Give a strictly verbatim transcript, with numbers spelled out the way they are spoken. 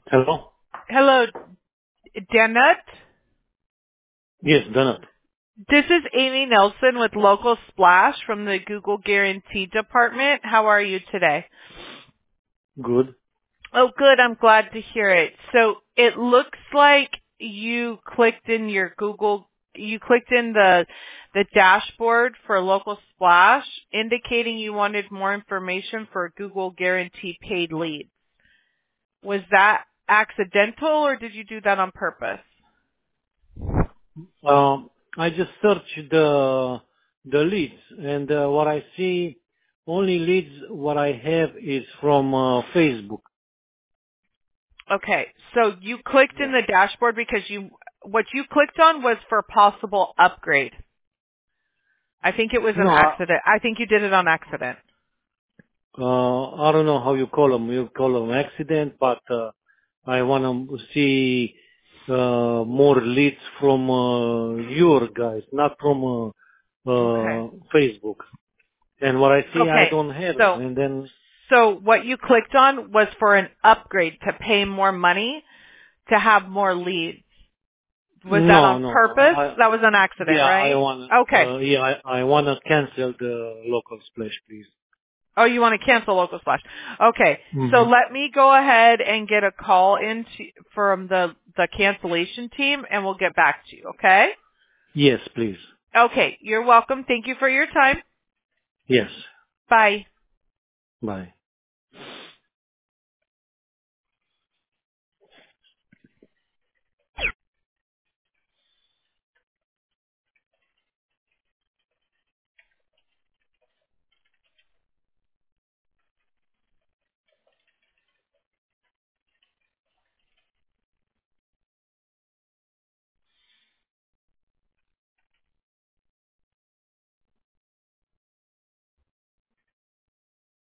Hello? Hello, Danette. Yes, Donut. This is Amy Nelson with Local Splash from the Google Guarantee Department. How are you today? Good. Oh, good. I'm glad to hear it. So it looks like you clicked in your Google, you clicked in the the dashboard for Local Splash, indicating you wanted more information for Google Guarantee paid leads. Was that accidental, or did you do that on purpose? Um, I just searched the the leads, and uh, what I see, only leads what I have is from uh, Facebook. Okay, so you clicked in Yeah. the dashboard because you, what you clicked on was for possible upgrade. I think it was an No, I, accident. I think you did it on accident. uh, I don't know how you call them. You call them accident, but uh, I want to see uh, more leads from uh, your guys, not from uh, Okay. uh, Facebook. And what I see, I Okay, don't have it. so, And then so what you clicked on was for an upgrade to pay more money to have more leads. Was that no, on no, purpose? I That was an accident, Yeah, I right? want. Okay. Uh, yeah, I, I want to cancel the local splash, please. Oh, you want to cancel Local Splash. Okay. So Hmm. let me go ahead and get a call in to, from the, the cancellation team and we'll get back to you, okay? Yes, please. Okay. You're welcome. Thank you for your time. Yes. Bye. Bye.